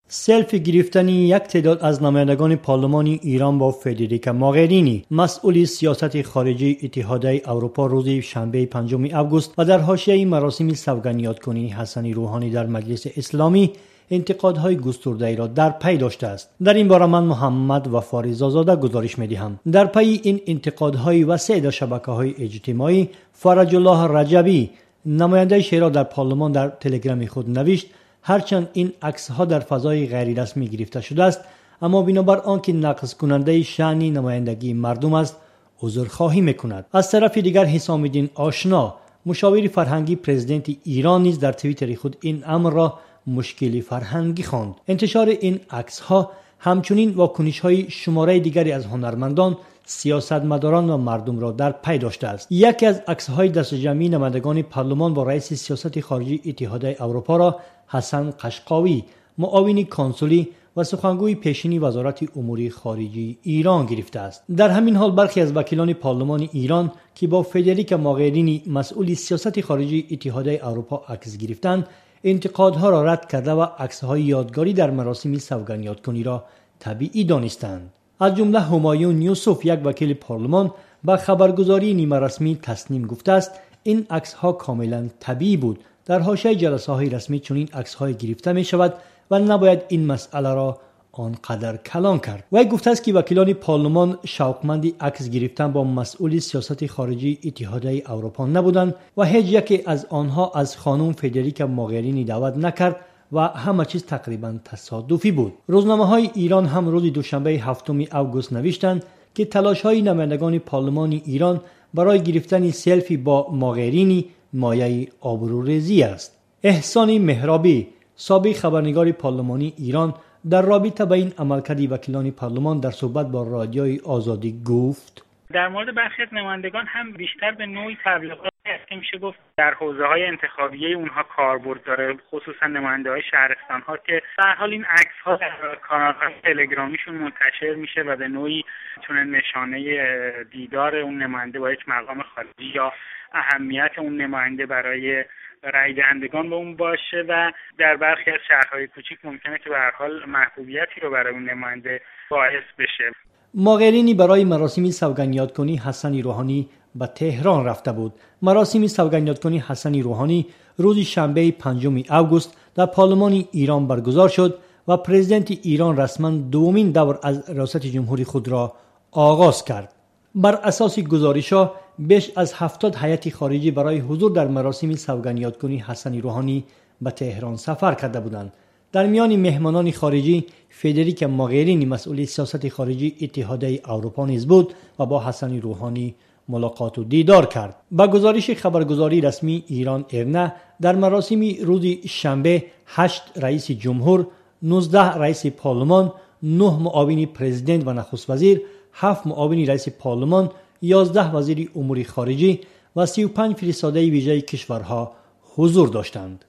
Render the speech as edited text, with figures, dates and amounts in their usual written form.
سلفی گرفتن یک تعداد از نمایندگان پارلمان ایران با فدریکا موغرینی مسئول سیاست خارجی اتحادیه اروپا روز شنبه 5 آگوست و در حاشیه مراسم سوگندیادکنی حسن روحانی در مجلس اسلامی انتقادهای گسترده‌ای را در پی داشته است. در این باره من محمد وفاری زازاده گزارش می‌دهم. در پی این انتقادهای وسیع در شبکه‌های اجتماعی، فرج الله رجبی نماینده شورا در پارلمان در تلگرام خود نوشت هرچند این عکس‌ها در فضای غیر رسمی گرفته شده است، اما بنابر آنکه نقض کننده شأن نمایندگی مردم است، عذرخواهی می‌کند. از طرف دیگر حسام الدین آشنا مشاور فرهنگی پرزیدنت ایران نیز در توییتر خود این امر را مشکل فرهنگی خواند. انتشار این عکس‌ها همچنین واکنش‌های شماره دیگری از هنرمندان، سیاستمداران و مردم را در پی داشته است. یکی از عکس‌های دست جمعی نمایندگان پارلمان با رئیس سیاست خارجی اتحادیه اروپا را حسن قشقاوی، معاون کنسولی و سخنگوی پیشین وزارت امور خارجه ایران گرفته است. در همین حال برخی از وکیلان پارلمان ایران که با فدریکا موغرینی مسئول سیاست خارجی اتحادیه اروپا عکس گرفتند، انتقادها را رد کرده و عکس‌های یادگاری در مراسم سوگندیادکنی را طبیعی دانستند. از جمله همایون یوسف، یک وکیل پارلمان، با خبرگزاری نیمه رسمی تصنیم گفته است این عکس‌ها کاملا طبیعی بود. در حاشیه جلسه‌های رسمی چنین عکس‌های گرفته می‌شود و نباید این مسئله را آنقدر کلان کرد. وی گفته است که وکیلان پارلمان شوقمند عکس گرفتن با مسئول سیاست خارجی اتحادیه اروپا نبودند و هیچ یکی از آنها از خانم فدریکا موغرینی دعوت نکرد و همه چیز تقریبا تصادفی بود. روزنامه‌های ایران هم روز دوشنبه 7 آگوست نوشتند که تلاش‌های نمایندگان پارلمان ایران برای گرفتن سلفی با موغرینی مایه آبروریزی است. احسان مهرابی، سابق خبرنگار پارلمانی ایران، در رابطه با این عملکرد وکیلان پارلمان در صحبت با رادیوی آزادی گفت: در مورد برخی از نمایندگان هم بیشتر به نوعی تبلیغات است که میشه گفت در حوزه‌های انتخابیه اونها کاربرد داره، خصوصا نماینده‌های شهرستان‌ها که به هر حال این عکس‌ها در کانال‌های تلگرامیشون منتشر میشه و به نوعی چون نشانه دیدار اون نماینده با یک مقام خارجی یا اهمیت اون نماینده برای رای دهندگان به اون باشه و در برخی از شهرهای کوچیک ممکنه که به هر حال محبوبیتی رو برای اون نماینده باعث بشه. موغرینی برای مراسم سوگندیادکنی حسن روحانی به تهران رفته بود. مراسم سوگندیادکنی حسن روحانی روز شنبه 5 آگوست در پارلمان ایران برگزار شد و پرزیدنت ایران رسما دومین دور از ریاست جمهوری خود را آغاز کرد. بر اساس گزارش‌ها بیش از 70 هیئت خارجی برای حضور در مراسم سوگندیادکنی حسن روحانی به تهران سفر کرده بودند. در میان مهمانان خارجی فدریکا موغرینی مسئول سیاست خارجی اتحادیه اروپا نیز بود و با حسن روحانی ملاقات و دیدار کرد. با گزارش خبرگزاری رسمی ایران ایرنا در مراسم روز شنبه 8 رئیس جمهور، 19 رئیس پارلمان، 9 معاون پرزیدنت و نخست وزیر، 7 معاون رئیس پارلمان، 11 وزیر امور خارجه و 35 فرستاده ویژه کشورها حضور داشتند.